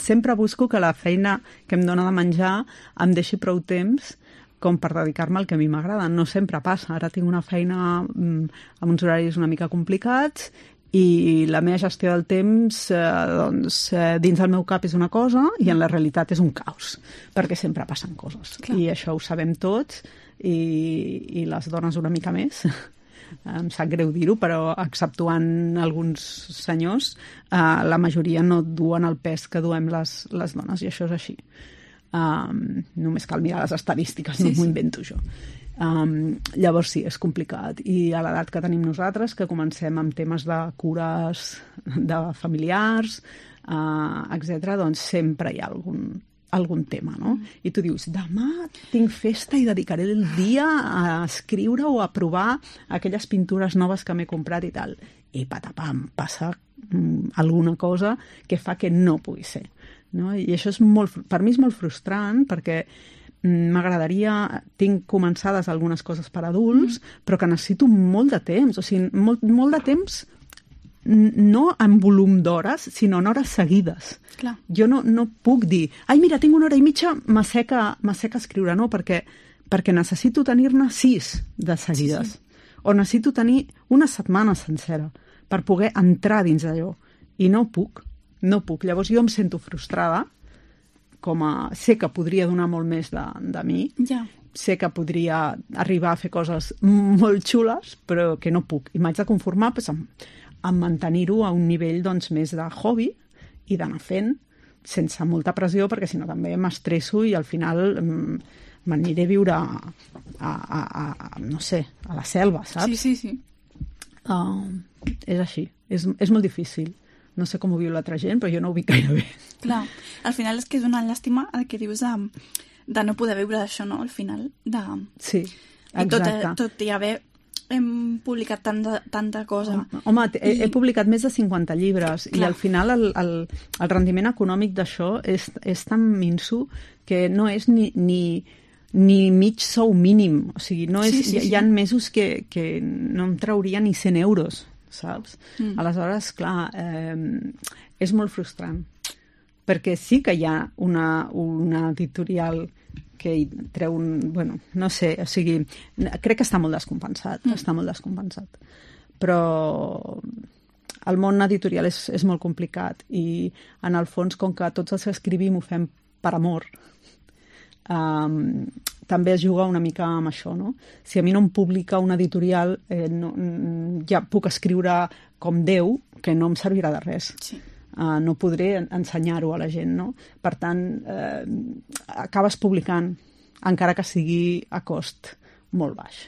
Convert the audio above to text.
Sempre busco que la feina que em dona de menjar em deixi prou temps com per dedicar-me al que a mi m'agrada. No sempre passa. Ara tinc una feina amb uns horaris una mica complicats i la meva gestió del temps dins del meu cap és una cosa i en la realitat és un caos, perquè sempre passen coses. Clar. I això ho sabem tots i les dones una mica més. Em sap greu dir-ho, però exceptuant alguns senyors, la majoria no duen el pes que duem les dones, i això és així. Només cal mirar les estadístiques, no m'ho invento jo. Llavors sí, és complicat. I a l'edat que tenim nosaltres, que comencem amb temes de cures de familiars, etc., doncs sempre hi ha algun tema, no? I tu dius, demà tinc festa i dedicaré el dia a escriure o a provar aquelles pintures noves que m'he comprat i tal. I patapam, passa alguna cosa que fa que no pugui ser. No? I això és per mi és molt frustrant, perquè m'agradaria, tinc començades algunes coses per adults, però que necessito molt de temps, o sigui, molt de temps no en volum d'hores, sinó en hores seguides. Clar. Jo no puc dir, ai, mira, tinc una hora i mitja, m'assec a escriure, no, perquè necessito tenir-ne 6 de seguides. Sí. O necessito tenir una setmana sencera per poder entrar dins d'allò. I no puc. Llavors jo em sento frustrada, sé que podria donar molt més de mi, sé que podria arribar a fer coses molt xules, però que no puc. I m'haig de conformar amb mantenir-ho a un nivell més de hobby i d'anar fent sense molta pressió, perquè si no també m'estresso i al final m'aniré a viure no sé, a la selva, saps? Sí. És així, és molt difícil. No sé com ho viu l'altra gent, però jo no ho vic gaire bé. Clar, al final és que és una llàstima el que dius de no poder viure d'això, no? Al final Sí, exacte. I tot i haver hem publicat tanta cosa. Home, he publicat més de 50 llibres. Clar. I al final el rendiment econòmic d'això és tan minso que no és ni mig sou mínim. O sigui, no és, sí. Hi ha mesos que no em trauria ni 100 euros, saps? Aleshores, clar, és molt frustrant. Perquè sí que hi ha una editorial que hi treu no sé, o sigui, crec que està molt descompensat. Però el món editorial és molt complicat i, en el fons, com que tots els que escrivim ho fem per amor, també es juga una mica amb això, no? Si a mi no em publica una editorial, ja puc escriure com Déu, que no em servirà de res. Sí. No podré ensenyar-ho a la gent, no? Per tant, acabes publicant, encara que sigui a cost molt baix.